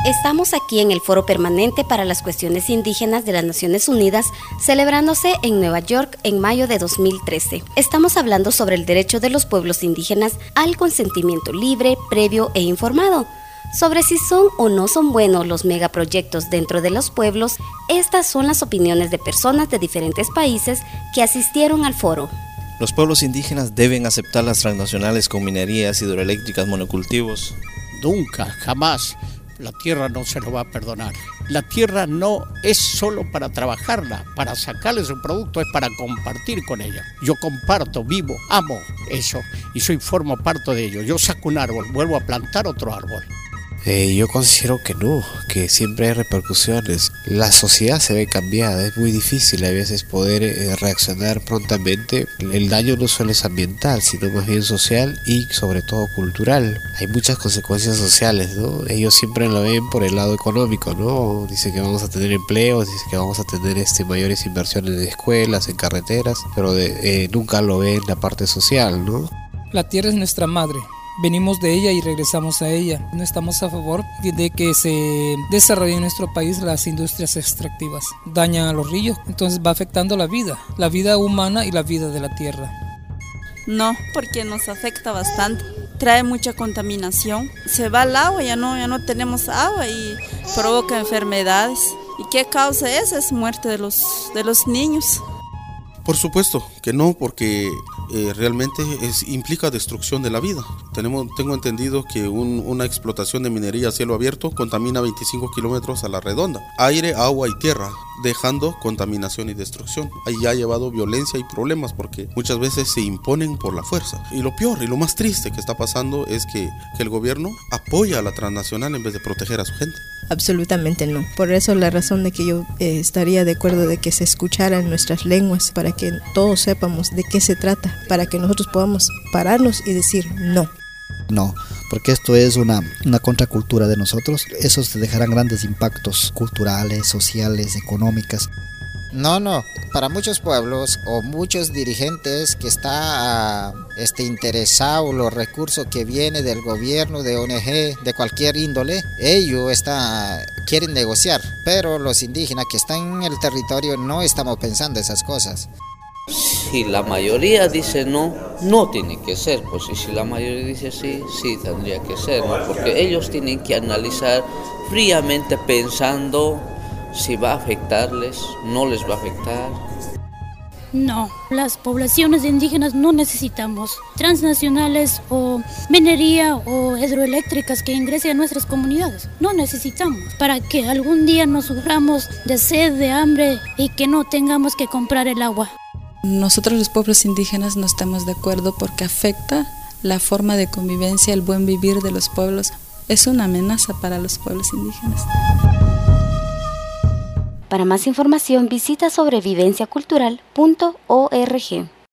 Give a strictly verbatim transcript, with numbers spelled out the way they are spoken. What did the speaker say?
Estamos aquí en el Foro Permanente para las Cuestiones Indígenas de las Naciones Unidas, celebrándose en Nueva York en mayo de dos mil trece. Estamos hablando sobre el derecho de los pueblos indígenas al consentimiento libre, previo e informado. Sobre si son o no son buenos los megaproyectos dentro de los pueblos, estas son las opiniones de personas de diferentes países que asistieron al foro. Los pueblos indígenas deben aceptar las transnacionales con minerías, hidroeléctricas, monocultivos. Nunca, jamás. La tierra no se lo va a perdonar. La tierra no es solo para trabajarla, para sacarle su producto, es para compartir con ella. Yo comparto, vivo, amo eso y soy formo parte de ello. Yo saco un árbol, vuelvo a plantar otro árbol. Eh, yo considero que no, que siempre hay repercusiones. La sociedad se ve cambiada, es muy difícil a veces poder eh, reaccionar prontamente. El daño no solo es ambiental, sino más bien social y sobre todo cultural. Hay muchas consecuencias sociales, ¿no? Ellos siempre lo ven por el lado económico, ¿no? Dicen que vamos a tener empleos, dicen que vamos a tener este, mayores inversiones en escuelas, en carreteras, pero de, eh, nunca lo ven la parte social, ¿no? La tierra es nuestra madre. Venimos de ella y regresamos a ella. No estamos a favor de que se desarrollen en nuestro país las industrias extractivas. Dañan a los ríos, entonces va afectando la vida, la vida humana y la vida de la tierra. No, porque nos afecta bastante. Trae mucha contaminación. Se va el agua, ya no, ya no tenemos agua y provoca enfermedades. ¿Y qué causa es? Es muerte de los, de los niños. Por supuesto que no, porque eh, realmente es, implica destrucción de la vida. Tenemos, tengo entendido que un, una explotación de minería a cielo abierto contamina veinticinco kilómetros a la redonda. Aire, agua y tierra, dejando contaminación y destrucción. Ahí ha llevado violencia y problemas porque muchas veces se imponen por la fuerza. Y lo peor y lo más triste que está pasando es que, que el gobierno apoya a la transnacional en vez de proteger a su gente. Absolutamente no. Por eso la razón de que yo eh, estaría de acuerdo de que se escucharan nuestras lenguas para que todos sepamos de qué se trata, para que nosotros podamos pararnos y decir no. No, porque esto es una, una contracultura de nosotros. Eso te dejará grandes impactos culturales, sociales, económicas. No, no, para muchos pueblos o muchos dirigentes que está este, interesado los recursos que vienen del gobierno, de O N G, de cualquier índole, ellos está, quieren negociar, pero los indígenas que están en el territorio no estamos pensando esas cosas. Si la mayoría dice no, no tiene que ser, pues y si la mayoría dice sí, sí tendría que ser, ¿no? Porque ellos tienen que analizar fríamente pensando si va a afectarles, no les va a afectar. No, las poblaciones indígenas no necesitamos transnacionales o minería o hidroeléctricas que ingresen a nuestras comunidades. No necesitamos para que algún día nos suframos de sed, de hambre y que no tengamos que comprar el agua. Nosotros los pueblos indígenas no estamos de acuerdo porque afecta la forma de convivencia, el buen vivir de los pueblos. Es una amenaza para los pueblos indígenas. Para más información visita sobrevivencia cultural punto org.